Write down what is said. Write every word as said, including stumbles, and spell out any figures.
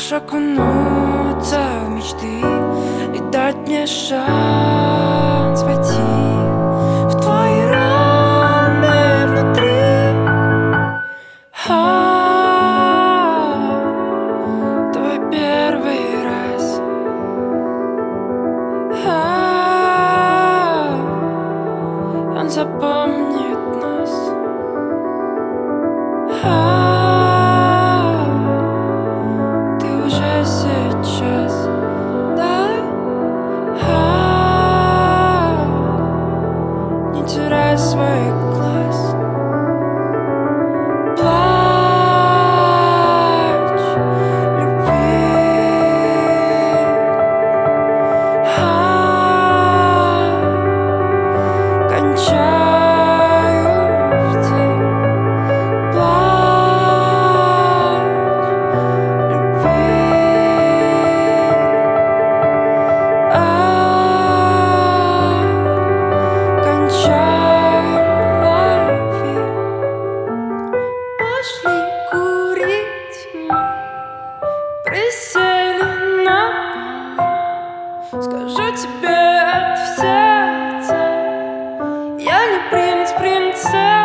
Можешь окунуться в мечты и дать мне шанс войти в твои раны внутри. А, твой первый раз. А, он запомнит нас. А, ты уже сейчас, да? А, не теряй свой глаз. Плачь любви. А, кончаю жди. Плачь любви. А, кончаю лови. Пошли курить, мы присели на полу. Скажу тебе от сердца, я не принц, принцесса.